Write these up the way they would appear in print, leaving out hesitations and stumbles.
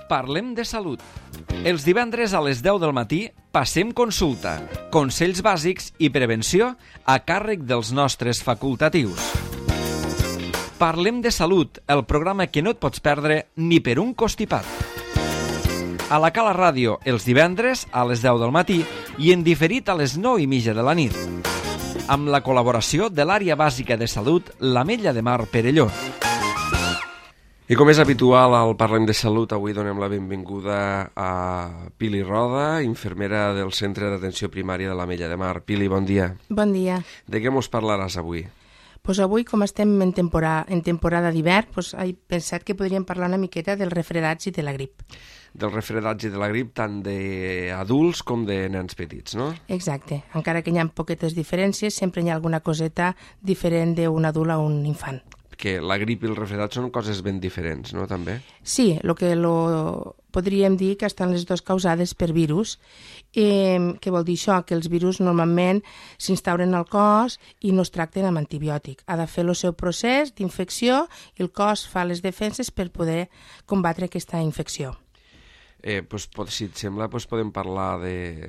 Parlem de salut. Els divendres a les 10 del matí passem consulta, consells bàsics i prevenció a càrrec dels nostres facultatius. Parlem de salut, el programa que no et pots perdre ni per un costipat. A la Cala Ràdio, els divendres a les 10 del matí i en diferit a les 9:30 de la nit. Amb la col·laboració de l'Àrea Bàsica de Salut, l'Ametlla de Mar Perelló. I com és habitual al Parlem de Salut, avui donem la benvinguda a Pili Roda, infermera del Centre d'Atenció Primària de l'Ametlla de Mar. Pili, bon dia. Bon dia. De què mos parlaràs avui? Pues avui, com estem en temporada d'hivern, he pensat que podríem parlar una miqueta dels refredats i de la grip. Del refredat i de la grip, tant d'adults com de nens petits, no? Exacte. Encara que hi ha poquetes diferències, sempre hi ha alguna coseta diferent d'un adult a un infant. Que la grip i el refredat són coses ben diferents, no, també? Sí, podríem dir que estan les dues causades per virus. Què vol dir això? Que els virus normalment s'instauren al cos i no es tracten amb antibiòtic. Ha de fer el seu procés d'infecció i el cos fa les defenses per poder combatre aquesta infecció. Si et sembla, podem parlar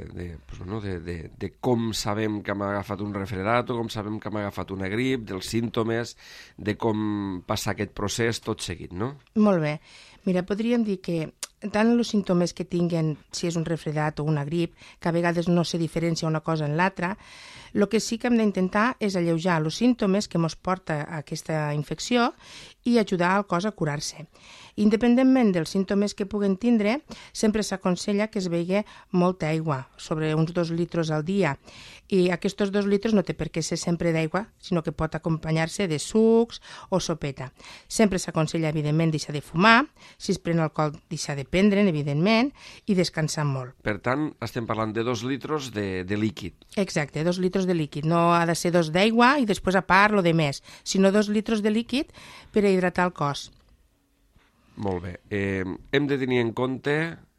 de com sabem que hem agafat un refredat o com sabem que hem agafat una grip, dels símptomes, de com passar aquest procés, tot seguit, no? Molt bé. Mira, podríem dir que tant els símptomes que tinguen, si és un refredat o una grip, que a vegades no se diferencia una cosa en l'altra, el que sí que hem d'intentar és alleujar els símptomes que ens porta a aquesta infecció i ajudar al cos a curar-se. Independentment dels símptomes que puguen tindre, sempre s'aconsella que es begui molta aigua, sobre uns 2 litres al dia. I aquests 2 litres no té per què ser sempre d'aigua, sinó que pot acompanyar-se de sucs o sopeta. Sempre s'aconsella, evidentment, deixar de fumar, si es pren alcohol, deixar de prendre'n, evidentment, i descansar molt. Per tant, estem parlant de 2 litres de líquid. Exacte, 2 litres de líquid. No ha de ser 2 d'aigua i després a part lo de més, sinó 2 litres de líquid per a hidratar el cos. Molt bé. Hem de tenir en compte...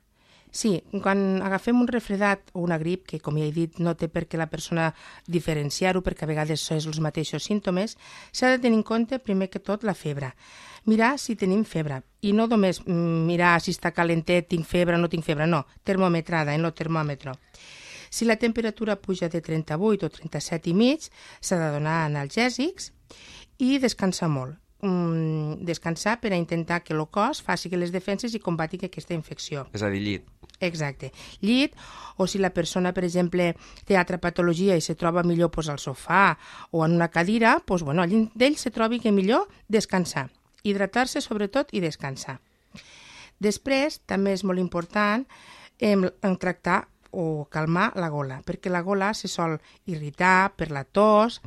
Sí, quan agafem un refredat o una grip, que com ja he dit no té per què la persona diferenciar-ho perquè a vegades són els mateixos símptomes, s'ha de tenir en compte primer que tot la febre. Mirar si tenim febre i no només mirar si està calentet, tinc febre o no tinc febre, no, termometrada en el termòmetre. Si la temperatura puja de 38 o 37,5, s'ha de donar analgèsics i descansar molt. Descansar per a intentar que el cos faci les defenses i combati aquesta infecció. És a dir, llit. Exacte. Llit, o si la persona, per exemple, té altra patologia i se troba millor al sofà o en una cadira, allí d'ell se trobi que millor descansar. Hidratar-se sobretot i descansar. Després, també és molt important tractar o calmar la gola, perquè la gola se sol irritar per la tos,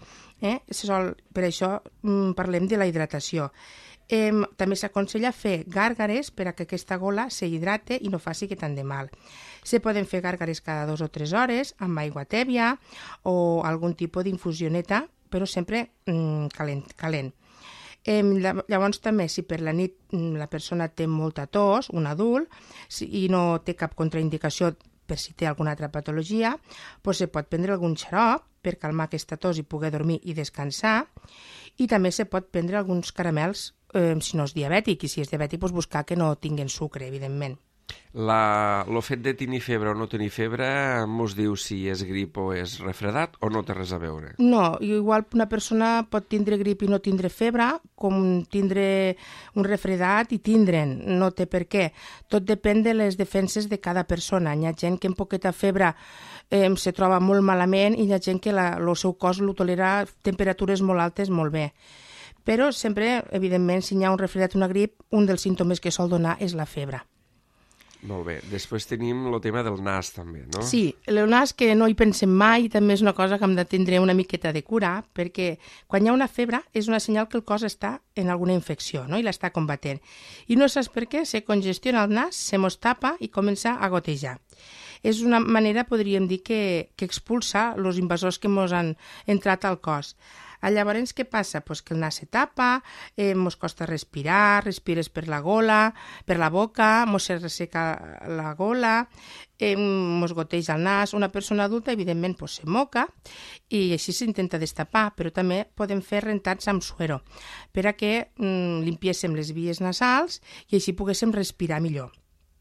per això parlem de la hidratació. També s'aconsella fer gàrgares per a que aquesta gola s'hidrate i no faci que tant de mal. Se poden fer gàrgares cada 2 o 3 hores amb aigua tèbia o algun tipus d'infusioneta, però sempre calent. Llavors també, si per la nit la persona té molta tos, un adult, i no té cap contraindicació per si té alguna altra patologia, se pot prendre algun xarop per calmar aquesta tos i poder dormir i descansar, i també se pot prendre alguns caramels si no és diabètic, i si és diabètic buscar que no tinguin sucre, evidentment. El fet de tenir febre o no tenir febre mos diu si és grip o és refredat o no té res a veure? No, igual una persona pot tindre grip i no tindre febre, com tindre un refredat i tindre'n, no té per què. Tot depèn de les defenses de cada persona. Hi ha gent que amb poqueta febre se troba molt malament i hi ha gent que el seu cos ho tolera a temperatures molt altes molt bé. Però sempre, evidentment, si hi ha un refredat o una grip, un dels símptomes que sol donar és la febre. Molt bé. Després tenim el tema del nas, també, no? Sí, el nas que no hi pensem mai, també és una cosa que hem de tindre una miqueta de cura, perquè quan hi ha una febre és una senyal que el cos està en alguna infecció, no? I l'està combatent. I no saps per què, se congestiona el nas, se mos tapa i comença a gotejar. És una manera, podríem dir, que expulsa els invasors que mos han entrat al cos. Llavors, què passa? Que el nas se tapa, mos costa respirar, respires per la gola, per la boca, mos se resseca la gola, mos goteja el nas. Una persona adulta, evidentment, se moca i així s'intenta destapar, però també podem fer rentats amb suero per a que limpiéssim les vies nasals i així poguéssim respirar millor.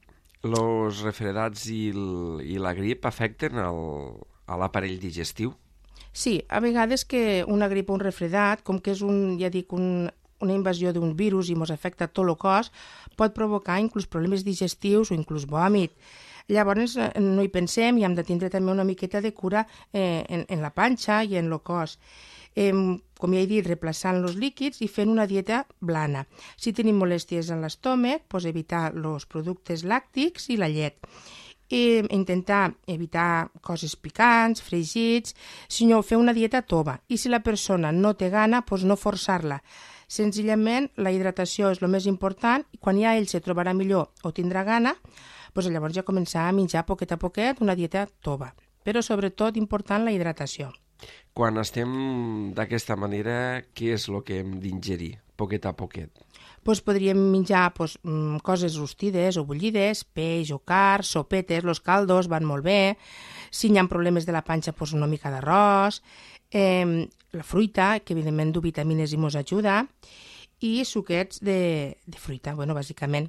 Els refredats i la grip afecten a l'aparell digestiu? Sí, a vegades que una grip o un refredat, com que és una invasió d'un virus i ens afecta tot el cos, pot provocar inclús problemes digestius o inclús vòmit. Llavors no hi pensem i hem de tindre també una miqueta de cura en la panxa i en el cos. Com ja he dit, replaçant els líquids i fent una dieta blana. Si tenim molèsties en l'estómac, doncs evitar els productes làctics i la llet. I intentar evitar coses picants, fregits, sinó fer una dieta tova. I si la persona no té gana, doncs no forçar-la. Senzillament, la hidratació és el més important i quan ja ell se trobarà millor o tindrà gana, doncs llavors ja començar a menjar poquet a poquet una dieta tova. Però sobretot important la hidratació. Quan estem d'aquesta manera, què és el que hem d'ingerir, poquet a poquet? Doncs podríem menjar coses rostides o bullides, peix o carn, sopetes, els caldos van molt bé. Si hi ha problemes de la panxa, doncs una mica d'arròs, la fruita, que evidentment du vitamines i ens ajuda, i suquets de fruita, bàsicament.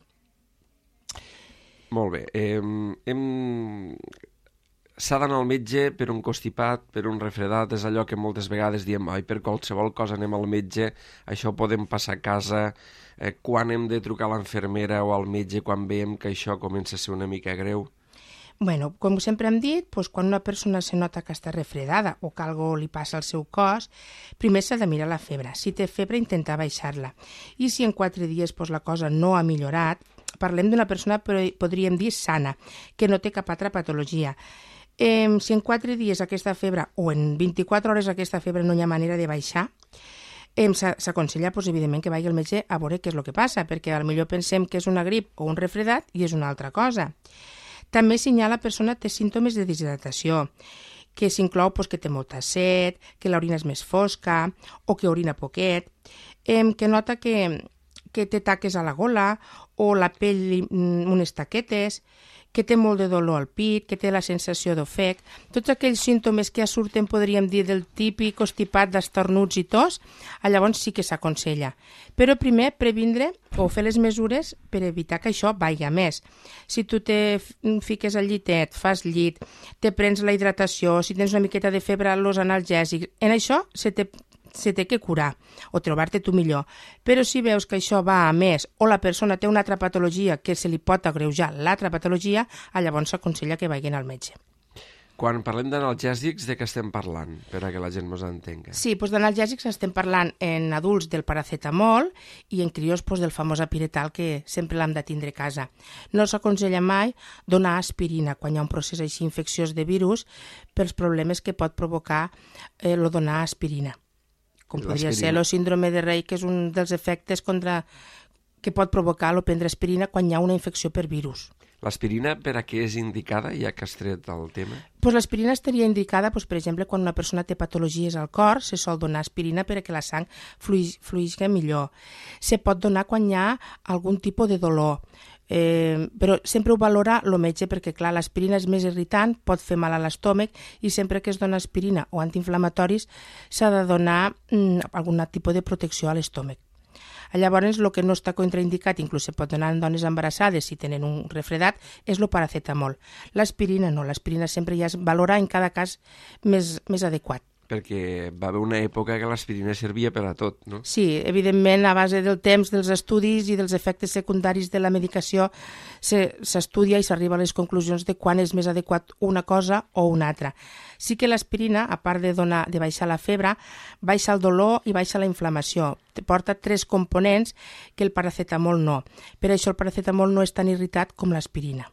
Molt bé. S'ha d'anar al metge per un constipat, per un refredat, és allò que moltes vegades diem, per qualsevol cosa anem al metge, això ho podem passar a casa, quan hem de trucar a l'infermera o al metge quan veiem que això comença a ser una mica greu? Com sempre hem dit, quan una persona se nota que està refredada o que alguna li passa al seu cos, primer s'ha de mirar la febre. Si té febre, intentar baixar-la. I si en 4 dies la cosa no ha millorat, parlem d'una persona, podríem dir, sana, que no té cap altra patologia. Si en 4 dies aquesta febre o en 24 hores aquesta febre no hi ha manera de baixar, s'aconsella, evidentment, que vagi al metge a veure què és el que passa, perquè potser pensem que és una grip o un refredat i és una altra cosa. També si la persona té símptomes de deshidratació, que s'inclou que té molta set, que l'orina és més fosca o que orina poquet, que nota que té taques a la gola o la pell unes taquetes, que té molt de dolor al pit, que té la sensació d'ofec. Tots aquells símptomes que ja surten, podríem dir, del típic constipat d'estornuts i tos, llavors sí que s'aconsella. Però primer previndre o fer les mesures per evitar que això vagi més. Si tu te fiques al llitet, fas llit, te prens la hidratació, si tens una miqueta de febre, els analgèsics, en això se té que curar o trobar-te tu millor. Però si veus que això va a més o la persona té una altra patologia que se li pot agreujar l'altra patologia, llavors s'aconsella que vagin al metge. Quan parlem d'analgèsics, de què estem parlant, per a que la gent ens entenga? Sí, d'analgèsics estem parlant en adults del paracetamol i en crios del famós apiretal que sempre l'hem de tindre a casa. No s'aconsella mai donar aspirina quan hi ha un procés així infecciós de virus pels problemes que pot provocar el donar aspirina. Com podria ser el síndrome de Rey, que és un dels efectes que pot provocar el prendre aspirina quan hi ha una infecció per virus. L'aspirina per a què és indicada, ja que has tret el tema? L'aspirina estaria indicada, per exemple, quan una persona té patologies al cor, se sol donar aspirina perquè la sang fluïsca millor. Se pot donar quan hi ha algun tipus de dolor, però sempre ho valora el metge perquè, clar, l'aspirina és més irritant, pot fer mal a l'estómac i sempre que es dona aspirina o antiinflamatoris s'ha de donar algun tipus de protecció a l'estómac. Llavors, el que no està contraindicat, inclús se pot donar en dones embarassades si tenen un refredat, és el paracetamol. L'aspirina no, l'aspirina sempre ja es valora en cada cas més adequat. Perquè va haver una època que l'aspirina servia per a tot, no? Sí, evidentment, a base del temps, dels estudis i dels efectes secundaris de la medicació, s'estudia i s'arriba a les conclusions de quan és més adequat una cosa o una altra. Sí que l'aspirina, a part de baixar la febre, baixa el dolor i baixa la inflamació. Porta 3 components que el paracetamol no. Per això el paracetamol no és tan irritat com l'aspirina.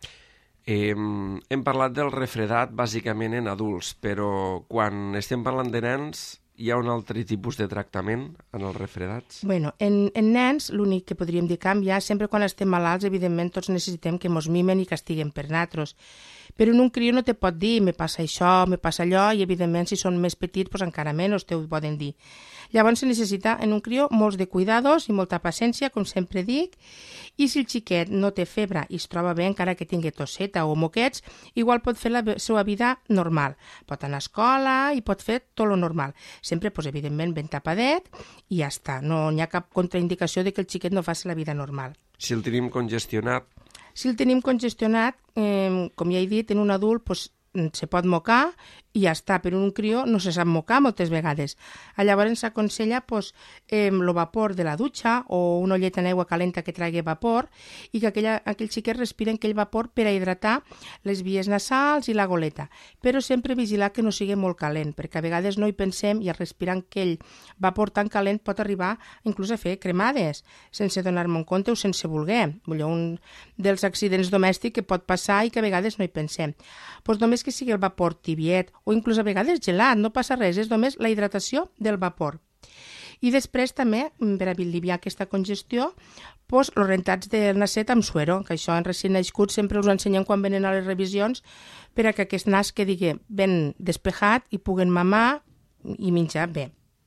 Hem parlat del refredat bàsicament en adults, però quan estem parlant de nens hi ha un altre tipus de tractament en els refredats? En nens l'únic que podríem dir canviar, sempre quan estem malalts, evidentment tots necessitem que mos mimen i castiguen per nosaltres. Però en un crió no te pot dir me passa això, me passa allò, i evidentment si són més petits encara menys te ho poden dir. Llavors se necessita en un crió molts de cuidados i molta paciència, com sempre dic, i si el xiquet no té febre i es troba bé encara que tingui tosseta o moquets, igual pot fer la seva vida normal. Pot anar a escola i pot fer tot lo normal. Sempre, evidentment, ben tapadet i ja està. No hi ha cap contraindicació de que el xiquet no faci la vida normal. Si el tenim congestionat? Si el tenim congestionat, com ja he dit, en un adult se pot mocar i ja està, però en un crió no se sap mocar moltes vegades. Llavors s'aconsella el vapor de la dutxa o una olleta en aigua calenta que tragui vapor i que aquell xiquet respira aquell vapor per a hidratar les vies nasals i la goleta. Però sempre vigilar que no sigui molt calent, perquè a vegades no hi pensem i al respirar aquell vapor tan calent pot arribar inclús a fer cremades, sense donar-me en compte o sense voler. Un dels accidents domèstics que pot passar i que a vegades no hi pensem. Només que sigui el vapor tibiet o inclús a vegades gelat, no passa res, és només la hidratació del vapor. I després també, per aliviar aquesta congestió, els rentats del nasset amb suero, que això en recent nascut sempre els ensenyem quan venen a les revisions per a que aquest nas quedi ben despejat i puguen mamar i menjar bé.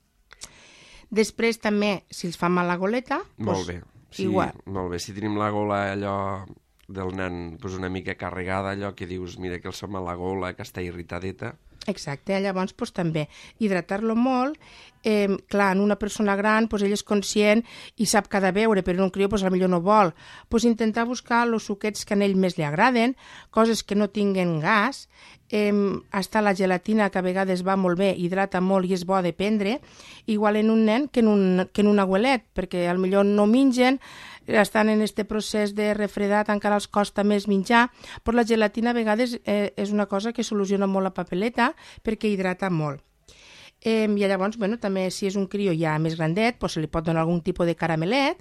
Després també, si els fa mal la goleta, molt bé. Sí, igual. Molt bé, si tenim la gola allò del nen una mica carregada, allò que dius, mira que el som a la gola, que està irritadeta. Exacte, llavors també hidratar-lo molt. Clar, en una persona gran ell és conscient i sap que ha de beure, però en un crió potser no vol. Intentar buscar els suquets que a ell més li agraden, coses que no tinguen gas, està la gelatina que a vegades va molt bé, hidrata molt i és bo de prendre, igual en un nen que en un abuelet, perquè potser no mengen, estan en aquest procés de refredat, encara els costa més menjar, però la gelatina a vegades és una cosa que soluciona molt la papeleta perquè hidrata molt. I llavors, també si és un crió ja més grandet, se li pot donar algun tipus de caramelet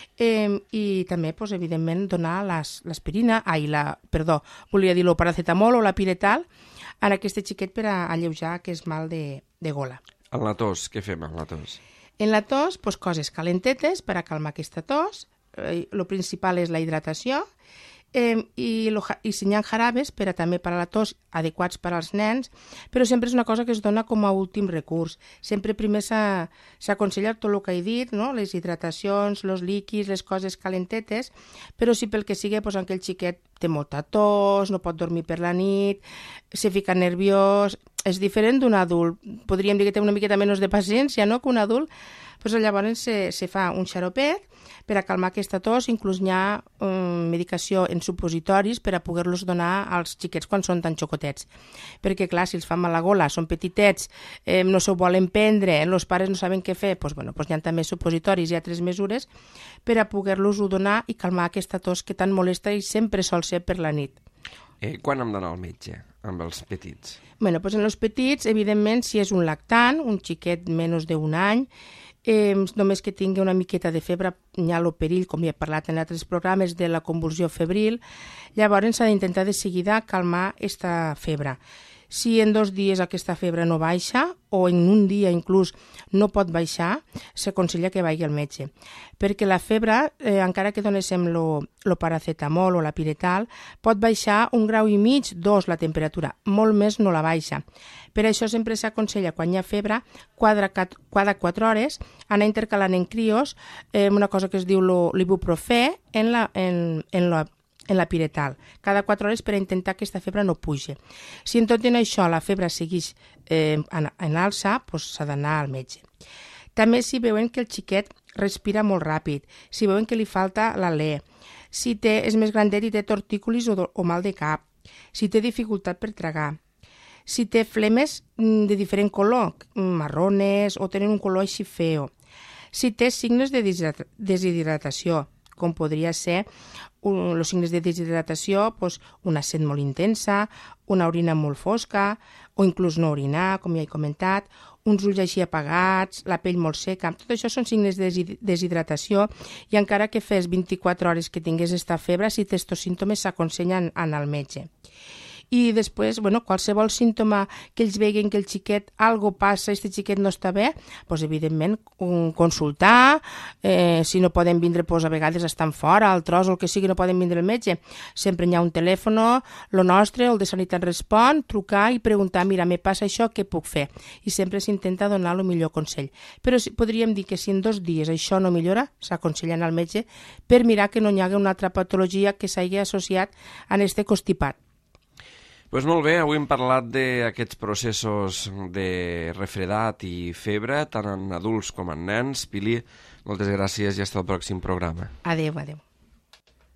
i també, evidentment, donar l'aspirina, volia dir el paracetamol o la piretal en aquest xiquet per a alleujar aquest mal de gola. En la tos, què fem amb la tos? En la tos, coses calentetes per a calmar aquesta tos. El principal és la hidratació i si n'hi ha jarabes també per a la tos adequats per als nens, però sempre és una cosa que es dona com a últim recurs. Sempre primer s'aconsella tot el que he dit, no? Les hidratacions, els líquids, les coses calentetes, però si pel que sigui aquell xiquet té molta tos, no pot dormir per la nit, se fica nerviós, és diferent d'un adult. Podríem dir que té una miqueta menys de paciència, no?, que un adult. Llavors se fa un xaropet per a calmar aquesta tos, inclús hi ha medicació en supositoris per a poder-los donar als xiquets quan són tan xocotets. Perquè, clar, si els fa mal la gola, són petitets, no s'ho volen prendre, els pares no saben què fer, hi ha també supositoris i altres mesures per a poder-los donar i calmar aquesta tos que tan molesta i sempre sol ser per la nit. Quan hem d'anar al metge amb els petits? En els petits, evidentment, si és un lactant, un xiquet menys d'un any, només que tingui una miqueta de febre, hi ha el perill, com ja he parlat en altres programes, de la convulsió febril, llavors s'ha d'intentar de seguida calmar aquesta febre. Si en 2 dies aquesta febre no baixa, o en un dia inclús no pot baixar, s'aconsella que vagi al metge. Perquè la febre, encara que donéssim el paracetamol o la piretal, pot baixar 1,5 graus, 2 la temperatura, molt més no la baixa. Per això sempre s'aconsella, quan hi ha febre, cada 4 hores, anar intercalant en crios una cosa que es diu l'ibuprofè en la piretal, cada 4 hores per a intentar que aquesta febre no pugi. Si en tot en això la febre segueix en alça, s'ha d'anar al metge. També si veuen que el xiquet respira molt ràpid, si veuen que li falta l'alè, si és més grandet i té tortícolis o mal de cap, si té dificultat per tragar, si té flemes de diferent color, marrones o tenen un color així feo, si té signes de deshidratació, com podria ser els signes de deshidratació, una set molt intensa, una orina molt fosca, o inclús no orinar, com ja he comentat, uns ulls així apagats, la pell molt seca. Tot això són signes de deshidratació i encara que fes 24 hores que tingués aquesta febre, si té estos símptomes s'aconsellen anar al metge. I després, qualsevol símptoma que ells vegin que el xiquet, algo passa, este xiquet no està bé, evidentment consultar, si no poden vindre, a vegades estan fora, al tros o el que sigui, no poden vindre al metge. Sempre hi ha un telèfon, el nostre, el de Sanitat Respon, trucar i preguntar, mira, me passa això, què puc fer? I sempre s'intenta donar el millor consell. Però podríem dir que si en 2 dies això no millora, s'aconsella anar al metge per mirar que no hi hagi una altra patologia que s'hagi associat a aquest constipat. Doncs molt bé, avui hem parlat d'aquests processos de refredat i febre, tant en adults com en nens. Pili, moltes gràcies i fins al pròxim programa. Adéu, adéu.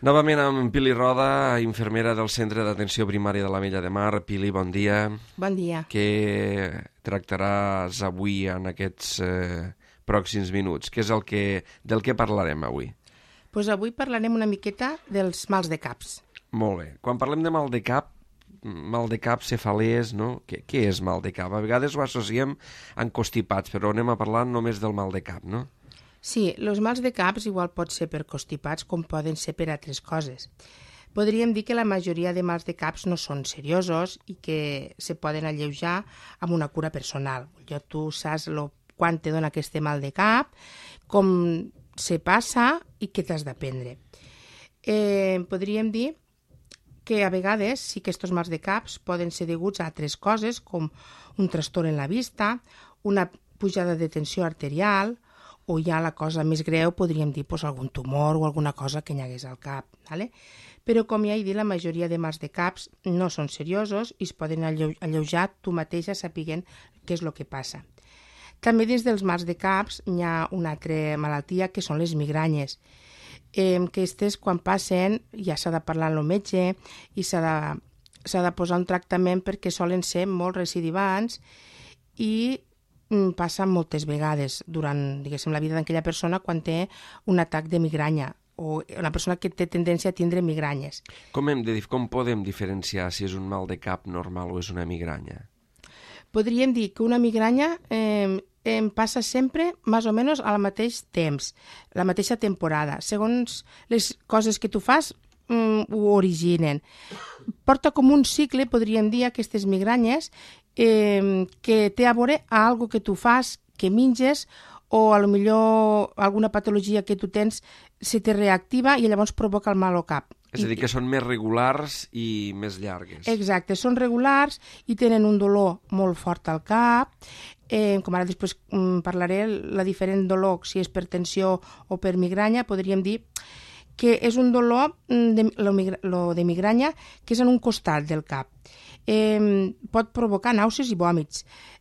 Novament amb Pili Roda, infermera del Centre d'Atenció Primària de l'Ametlla de Mar. Pili, bon dia. Bon dia. Què tractaràs avui en aquests pròxims minuts? Què és del que parlarem avui? Pues avui parlarem una miqueta dels mals de caps. Molt bé. Quan parlem de mal de cap, cefalers, no? Què és mal de cap? A vegades ho associem amb constipats, però anem a parlar només del mal de cap, no? Sí, els mals de caps igual pot ser per constipats com poden ser per altres coses. Podríem dir que la majoria de mals de caps no són seriosos i que se poden alleujar amb una cura personal. Tu saps quan te dona aquest mal de cap, com se passa i què t'has d'aprendre. Podríem dir que a vegades sí que aquests mals de caps poden ser deguts a altres coses com un trastorn en la vista, una pujada de tensió arterial, o ja la cosa més greu podríem dir algun tumor o alguna cosa que hi hagués al cap. ¿Vale? Però com ja he dit, la majoria de mals de caps no són seriosos i es poden alleujar tu mateixa sapiguent què és el que passa. També dins dels mals de caps hi ha una altra malaltia que són les migranyes. Aquestes quan passen ja s'ha de parlar amb el metge i s'ha de posar un tractament perquè solen ser molt recidivants i passa moltes vegades durant, diguéssim, la vida d'aquella persona quan té un atac de migranya o una persona que té tendència a tindre migranyes. Com podem diferenciar si és un mal de cap normal o és una migranya? Podríem dir que una migranya passa sempre més o menys al mateix temps, la mateixa temporada. Segons les coses que tu fas, ho originen. Porta com un cicle, podríem dir, aquestes migranyes, que té a veure a algo que tu fas, que menges, o a lo millor alguna patologia que tu tens se te reactiva i llavors provoca el mal al cap. És a dir, que són més regulars i més llargues. Exacte, són regulars i tenen un dolor molt fort al cap, com ara després parlaré, la diferent dolor, si és per tensió o per migranya, podríem dir que és un dolor de migranya que és en un costat del cap. Pot provocar nàusees i vòmits.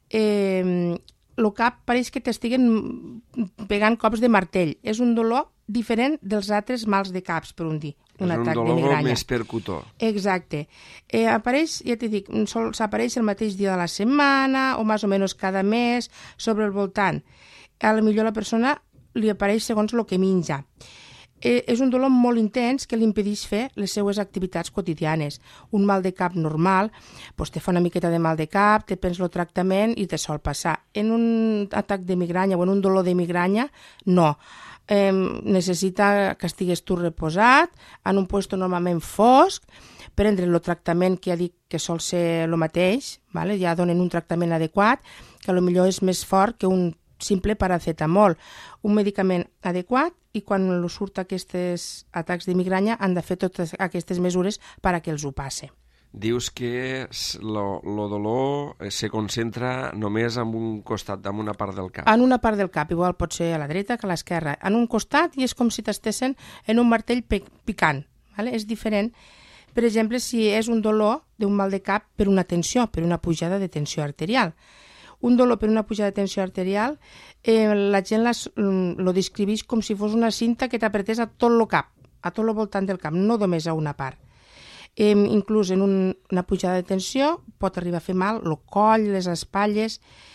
El cap pareix que t'estiguen pegant cops de martell. És un dolor diferent dels altres mals de caps, per un dir. Un atac de migranya. És un dolor més percutor. Exacte. Apareix, ja t'he dit, s'apareix el mateix dia de la setmana o més o menys cada mes sobre el voltant. A lo millor la persona li apareix segons el que menja. És un dolor molt intens que li impedeix fer les seues activitats quotidianes. Un mal de cap normal, te fa una miqueta de mal de cap, te prens el tractament i te sol passar. En un atac de migranya o en un dolor de migranya, no. Necessita que estigues tu reposat, en un lloc normalment fosc, prendre el tractament que ja dic que sol ser el mateix, vale? Ja donen un tractament adequat, que potser és més fort que un simple paracetamol, un medicament adequat, i quan surt aquests atacs de migranya han de fer totes aquestes mesures perquè els ho passe. Dius que el dolor se concentra només en un costat, en una part del cap. En una part del cap, igual pot ser a la dreta que a l'esquerra. En un costat i és com si t'estessin en un martell picant. ¿Vale? És diferent. Per exemple, si és un dolor d'un mal de cap per una tensió, per una pujada de tensió arterial. Un dolor per una pujada de tensió arterial, la gent lo descriveix com si fos una cinta que t'apretés a tot el cap, a tot el voltant del cap, no només a una part. Inclús en una pujada de tensió pot arribar a fer mal el coll, les espatlles.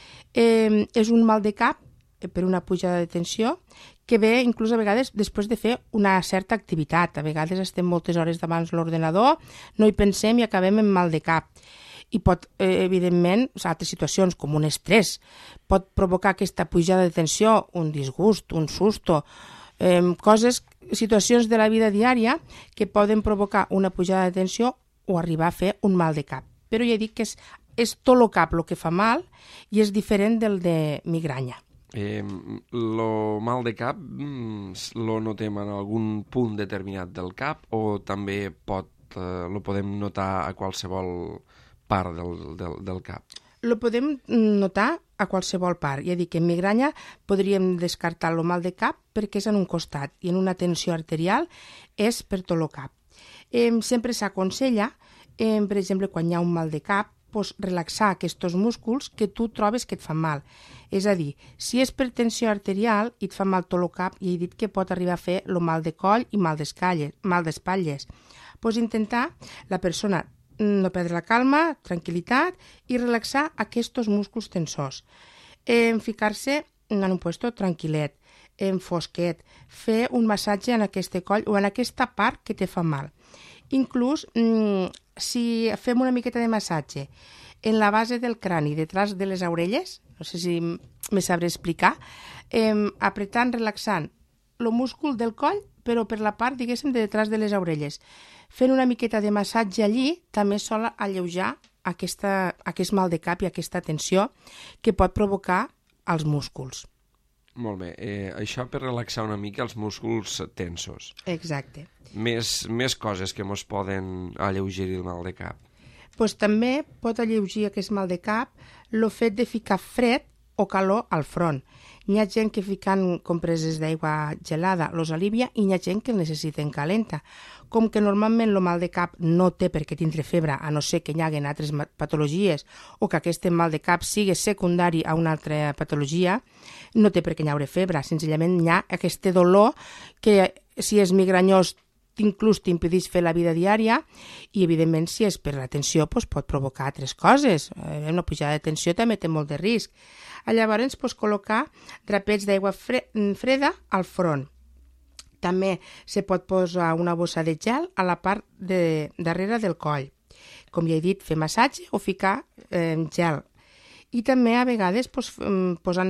És un mal de cap per una pujada de tensió que ve inclús a vegades després de fer una certa activitat. A vegades estem moltes hores davant l'ordenador, no hi pensem i acabem amb mal de cap. I pot, evidentment, altres situacions com un estrès, pot provocar aquesta pujada de tensió, un disgust, un susto, situacions de la vida diària que poden provocar una pujada de tensió o arribar a fer un mal de cap. Però ja dic que és tot el cap el que fa mal i és diferent del de migranya. El mal de cap lo notem en algun punt determinat del cap o també lo podem notar a qualsevol part del cap? Lo podem notar a qualsevol part. Ja dic que en migranya podríem descartar el mal de cap perquè és en un costat i en una tensió arterial és per tot el cap. Sempre s'aconsella, per exemple, quan hi ha un mal de cap, pues, relaxar aquests músculs que tu trobes que et fan mal. És a dir, si és per tensió arterial i et fa mal tot el cap, i he dit que pot arribar a fer el mal de coll i mal d'espatlles. Pues intentar la persona no perdre la calma, tranquil·litat i relaxar aquests músculs tensors. Ficar-se en un puesto tranquil·let, en fosquet, fer un massatge en aquest coll o en aquesta part que te fa mal. Inclús, si fem una miqueta de massatge en la base del crani, detrás de les orelles, no sé si me sabré explicar, apretant, relaxant el múscul del coll, però per la part, diguéssim, de detrás de les orelles. Fent una miqueta de massatge allí també sol alleujar aquest mal de cap i aquesta tensió que pot provocar als músculs. Molt bé. Això per relaxar una mica els músculs tensos. Exacte. Més coses que ens poden alleugerir el mal de cap. Pues també pot alleujar aquest mal de cap el fet de ficar fred o calor al front. Hi ha gent que ficant compreses d'aigua gelada los alivia i hi ha gent que el necessiten calenta. Com que normalment el mal de cap no té per què tindre febre, a no ser que hi hagi altres patologies o que aquest mal de cap sigui secundari a una altra patologia, no té per què hi haure febre. Senzillament hi ha aquest dolor que, si és migranyós, inclús t'impedeix fer la vida diària i, evidentment, si és per la tensió, doncs pot provocar altres coses. Una pujada de tensió també té molt de risc. Llavors, pots col·locar drapets d'aigua freda al front. També se pot posar una bossa de gel a la part darrere del coll. Com ja he dit, fer massatge o ficar gel. I també, a vegades, posant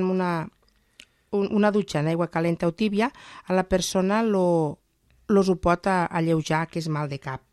una dutxa en aigua calenta o tíbia, a la persona ho pot alleujar aquest mal de cap.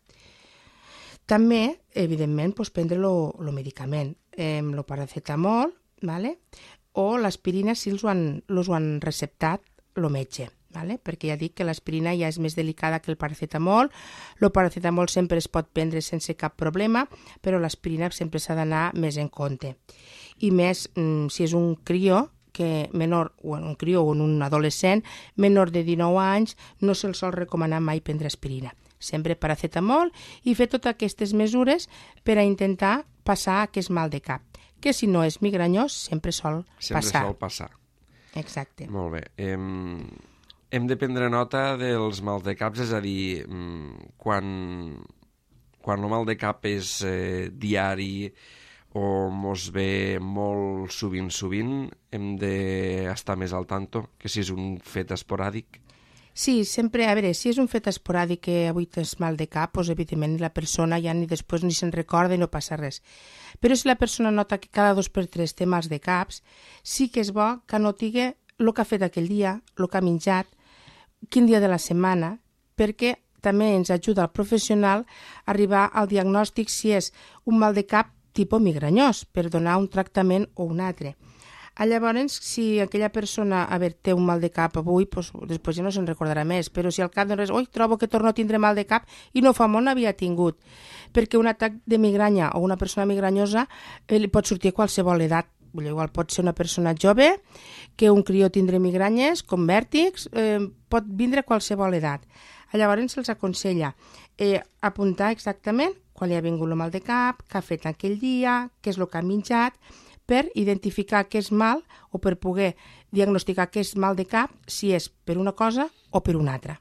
També, evidentment, prendre el medicament, el paracetamol, ¿vale? O l'aspirina si els ho han receptat el metge, ¿vale? Perquè ja dic que l'aspirina ja és més delicada que el paracetamol. El paracetamol sempre es pot prendre sense cap problema, però l'aspirina sempre s'ha d'anar més en compte. I més, si és un crió, que menor, o un crió o un adolescent menor de 19 anys, no se'ls sol recomanar mai prendre aspirina. Sempre paracetamol i fer totes aquestes mesures per a intentar passar aquest mal de cap, que si no és migranyós sempre sol passar. Sempre sol passar. Exacte. Molt bé. Hem de prendre nota dels mals de caps, és a dir, quan el mal de cap és diari o mos ve molt sovint, hem d'estar més al tanto que si és un fet esporàdic. Sí, sempre, a veure, si és un fet esporàdic que avui tens mal de cap, doncs evidentment la persona ja ni després ni se'n recorda i no passa res. Però si la persona nota que cada 2 per 3 té mals de caps, sí que és bo que notigui el que ha fet aquell dia, el que ha menjat, quin dia de la setmana, perquè també ens ajuda el professional a arribar al diagnòstic si és un mal de cap tipus migranyós, per donar un tractament o un altre. Llavors, si aquella persona té un mal de cap avui, doncs, després ja no se'n recordarà més, però si al cap de res, trobo que torno a tindre mal de cap i no fa molt n'havia tingut, perquè un atac de migranya o una persona migranyosa li pot sortir a qualsevol edat. Igual pot ser una persona jove, que un crió tindre migranyes, com vèrtics, pot vindre a qualsevol edat. Llavors se'ls aconsella apuntar exactament quan li ha vingut el mal de cap, què ha fet aquell dia, què és el que ha menjat, per identificar aquest mal o per poder diagnosticar aquest mal de cap si és per una cosa o per una altra.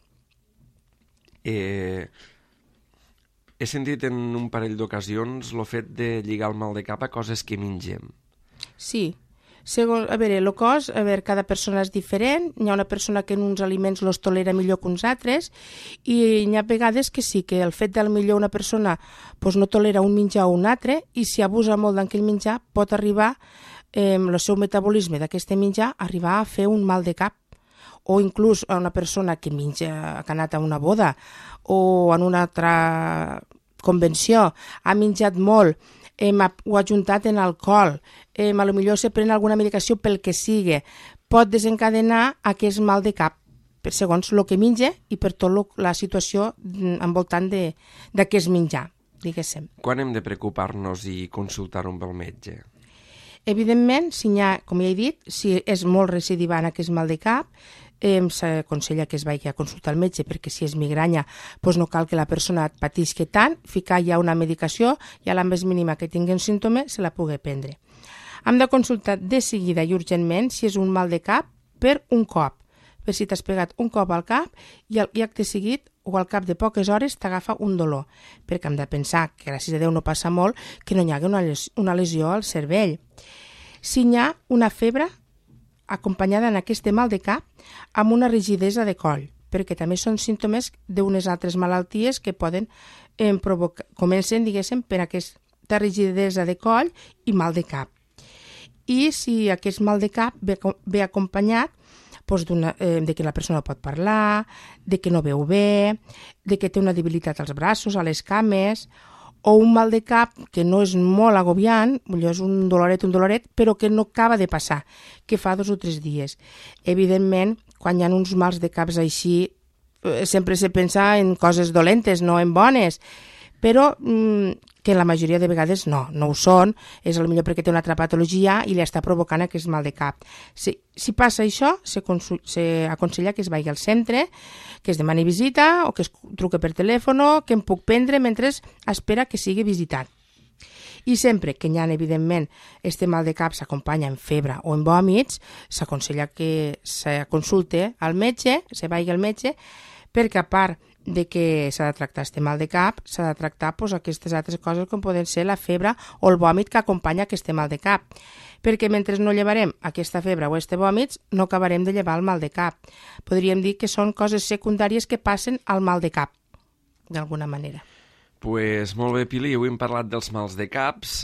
He sentit en un parell d'ocasions el fet de lligar el mal de cap a coses que mengem. Sí. Segons, el cos, cada persona és diferent, hi ha una persona que en uns aliments els tolera millor que uns altres i hi ha vegades que sí, que el fet de millor una persona no tolera un menjar o un altre i si abusa molt d'aquell menjar pot arribar, el seu metabolisme d'aquest menjar, arribar a fer un mal de cap. O inclús a una persona que menja, que ha anat a una boda o en una altra convenció, ha menjat molt, ho ha juntat en alcohol, potser se pren alguna medicació pel que sigui, pot desencadenar aquest mal de cap, segons el que menja i per tota la situació envoltant d'aquest menjar, diguéssim. Quan hem de preocupar-nos i consultar amb el metge? Evidentment, si hi ha, com ja he dit, si és molt recidivant aquest mal de cap, s'aconsella que es vagi a consultar al metge, perquè si és migranya doncs no cal que la persona et patisqui tant, ficar ja una medicació i a la més mínima que tingui un símptoma se la pugui prendre. Hem de consultar de seguida i urgentment si és un mal de cap per un cop, per si t'has pegat un cop al cap i acte seguit o al cap de poques hores t'agafa un dolor, perquè hem de pensar que gràcies a Déu no passa molt que no hi hagi una lesió al cervell. Si hi ha una febre acompanyada en aquest mal de cap amb una rigidesa de coll, perquè també són símptomes d'unes altres malalties que poden comencen, diguéssim, per aquesta rigidesa de coll i mal de cap. I si aquest mal de cap ve acompanyat doncs de que la persona no pot parlar, de que no veu bé, de que té una debilitat als braços, a les cames, o un mal de cap que no és molt agobiant, és un doloret, però que no acaba de passar, que fa 2 o 3 dies. Evidentment, quan hi ha uns mals de caps així, sempre se pensa en coses dolentes, no en bones, però que la majoria de vegades no ho són, és potser perquè té una altra patologia i li està provocant aquest mal de cap. Si passa això, s'aconsella que es vagi al centre, que es demani visita o que es truque per telèfon, que em puc prendre mentre espera que sigui visitat. I sempre que hi ha, evidentment, este mal de cap s'acompanya en febre o en vòmits, s'aconsella que se consulte al metge, se vagi al metge, perquè a part de que s'ha de tractar este mal de cap, s'ha de tractar aquestes altres coses com poden ser la febre o el vòmit que acompanya aquest mal de cap. Perquè mentre no llevarem aquesta febre o este vòmits, no acabarem de llevar el mal de cap. Podríem dir que són coses secundàries que passen al mal de cap, d'alguna manera. Pues molt bé, Pili, avui hem parlat dels mals de caps.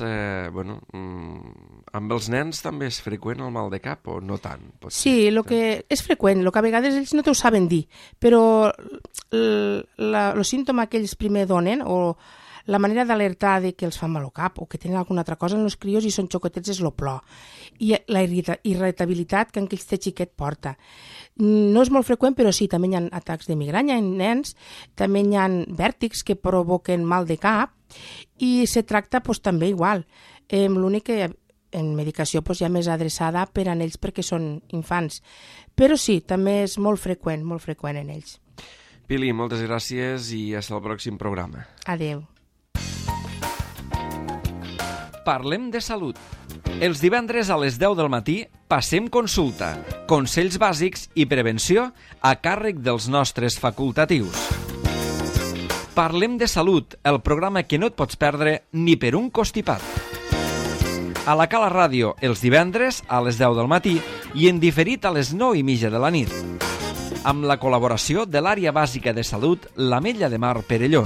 Amb els nens també és freqüent el mal de cap o no tant? Sí, el que és freqüent, el que a vegades ells no t'ho saben dir, però el símptoma que ells primer donen o la manera d'alertar de que els fa mal al cap o que tenen alguna altra cosa en els crios i són xocotets és el plor i la irritabilitat que aquest xiquet porta. No és molt freqüent, però sí, també hi ha atacs de migranya en nens, també hi ha vèrtics que provoquen mal de cap i se tracta també igual. L'únic que en medicació hi ha més adreçada per a ells perquè són infants. Però sí, també és molt freqüent en ells. Pili, moltes gràcies i fins al pròxim programa. Adéu. Parlem de salut. Els divendres a les 10 del matí passem consulta, consells bàsics i prevenció a càrrec dels nostres facultatius. Parlem de salut, el programa que no et pots perdre ni per un costipat. A la Cala Ràdio, els divendres a les 10 del matí i en diferit a les 9:30 de la nit. Amb la col·laboració de l'Àrea Bàsica de Salut l'Ametlla de Mar Perelló.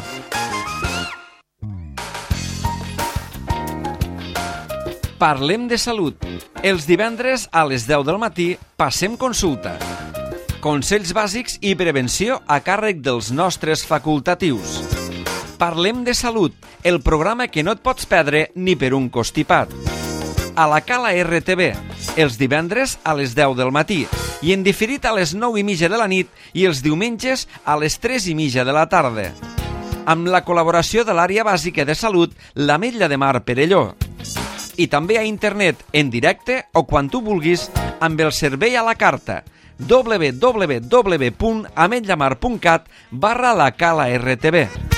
Parlem de salut. Els divendres a les 10 del matí passem consulta. Consells bàsics i prevenció a càrrec dels nostres facultatius. Parlem de salut, el programa que no et pots perdre ni per un costipat. A la Cala RTV, els divendres a les 10 del matí i en diferit a les 9:30 de la nit i els diumenges a les 3:30 de la tarda. Amb la col·laboració de l'Àrea Bàsica de Salut l'Ametlla de Mar Perelló. I també a internet, en directe o quan tu vulguis, amb el servei a la carta www.ametllamar.cat/la Cala RTV.